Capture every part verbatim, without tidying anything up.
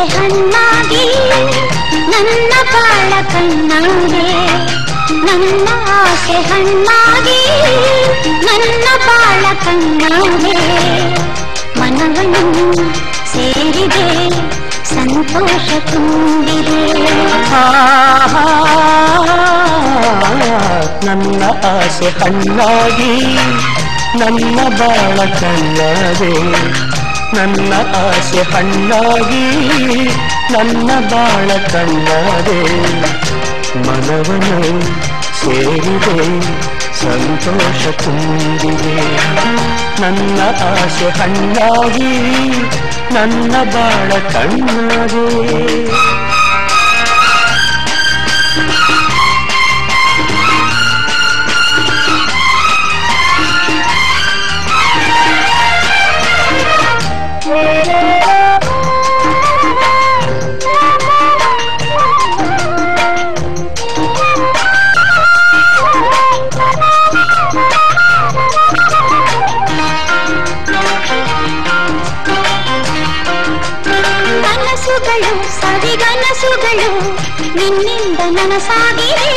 ಹಣ್ಣಾಗಿ ನನ್ನ ಬಾಳ ಕಣ್ಣಾಗೆ, ನನ್ನ ಆಸೆ ಹಣ್ಣಾಗಿ ನನ್ನ ಬಾಳ ಕಣ್ಣಾಗೆ, ಮನವನ್ನು ಸೇರಿದೆ ಸಂತೋಷ ತುಂಬಿದೆ. ನನ್ನ ಆಸೆ ಹಣ್ಣಾಗಿ ನನ್ನ ಬಾಳ ಕಣ್ಣಾಗೆ, ನನ್ನ ಆಸೆ ಹಣ್ಣಾಗಿ ನನ್ನ ಬಾಳ ಕಣ್ಣಾಗೆ, ಮನವನ್ನು ಸೇರಿದೆ ಸಂತೋಷ ತುಂಬಿದೆ. ನನ್ನ ಆಸೆ ಹಣ್ಣಾಗಿ ನನ್ನ ಬಾಳ ಕಣ್ಣಾಗೆ. ಕನಸುಗಳು ಸವಿಗನಸುಗಳು ನಿನ್ನಿಂದ ನನಸಾಗಿದೆ,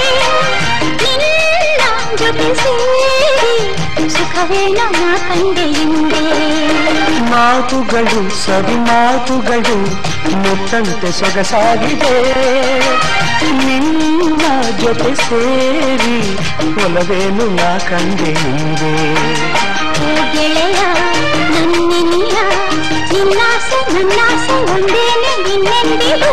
ನಿನ್ನ ಜೊತೆ ಸೇರಿ ಸುಖವೇನ ಕಂಡೆ ಹಿಂದೆ. ಮಾತುಗಳು ಸವಿ ಮಾತುಗಳು ಮುತ್ತಂತೆ ಸೊಗಸಾಗಿದೆ, ನಿನ್ನ ಜೊತೆ ಸೇರಿ ಒಲವೇನು ನಾ ಕಂಡೆ ಹಿಂದೆ. ಓ ಗೆಳೆಯ ನನ್ನೆನಿಯ, ನಿನ್ನಾಸೆ ನನ್ನಾಸೆ ಒಂದೇನೆ ನಿನ್ನೆಂದಿಗೂ.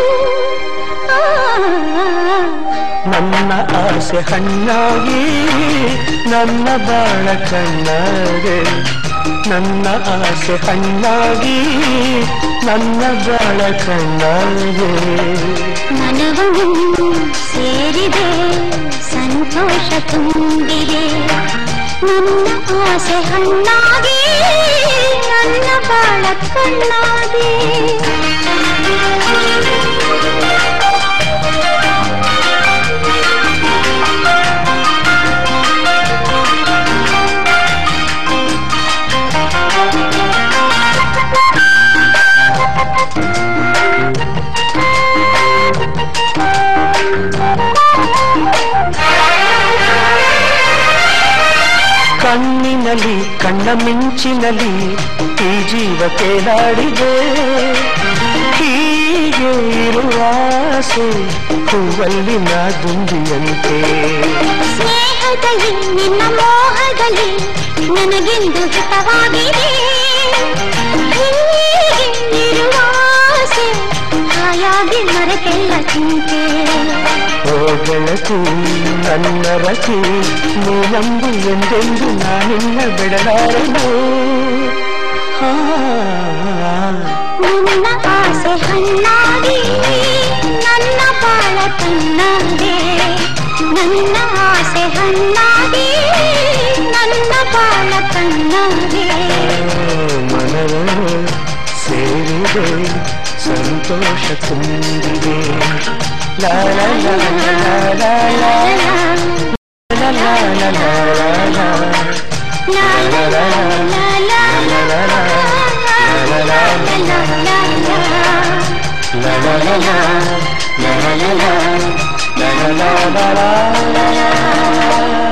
ನನ್ನ ಆಸೆ ಹಣ್ಣಾಗಿ ನನ್ನ ಬಾಳ ಕಣ್ಣಾಗೆ, ನನ್ನ ಆಸೆ ಹಣ್ಣಾಗಿ ನನ್ನ ಬಾಳ ಕಣ್ಣಾಗೆ, ಮನವನ್ನು ಸೇರಿದೆ ಸಂತೋಷ ತುಂಬಿದೆ. ನನ್ನ ಆಸೆ ಹಣ್ಣಾಗಿ ನನ್ನ ಬಾಳ ಕಣ್ಣಾಗೆ. ಕಣ್ಣಿನಲ್ಲಿ ಕಣ್ಣ ಮಿಂಚಿನಲ್ಲಿ ಈ ಜೀವ ಕೇಳಾಡಿದೆ, ಹೀಗೆ ಇರುವ ಆಸೆ ಹೂವಲ್ಲಿ ನಾ ದುಂಬಿಯಂತೆ. ಸ್ನೇಹದಲ್ಲಿ ನಿನ್ನ ಮೋಹದಲ್ಲಿ ನನಗೆಂದು ಹಿತವಾಗಿದೆ, ಹೀಗೆ ಇರುವ ಆಸೆ ಹಾಯಾಗಿ ಮರೆತೆಲ್ಲ ಚಿಂತೆ. ಓ ಗೆಳತಿ ನನ್ನ ರತಿ ನೀನಂಬು ಎಂದೆಂದು ನಾನಿನ್ನ ಬಿಡಲಾರನು. ನಿನ್ನ ಆಸೆ ಹಣ್ಣಾಗಿ ನನ್ನ ಬಾಳ ಕಣ್ಣಾಗೆ, ನನ್ನ ಆಸೆ ಹಣ್ಣಾಗಿ ನನ್ನ ಬಾಳ ಕಣ್ಣಾಗೆ, ಮನವನ್ನು ಸೇರಿದೆ ಸಂತೋಷ ತುಂಬಿದೆ. ಲಾ ಲಾ ಲಾ ಲಾ ಲಾ ಲಾ ಲಾ ಲಾ ಲಾ ಲಾ ಲಾ la la la la la la la la la la la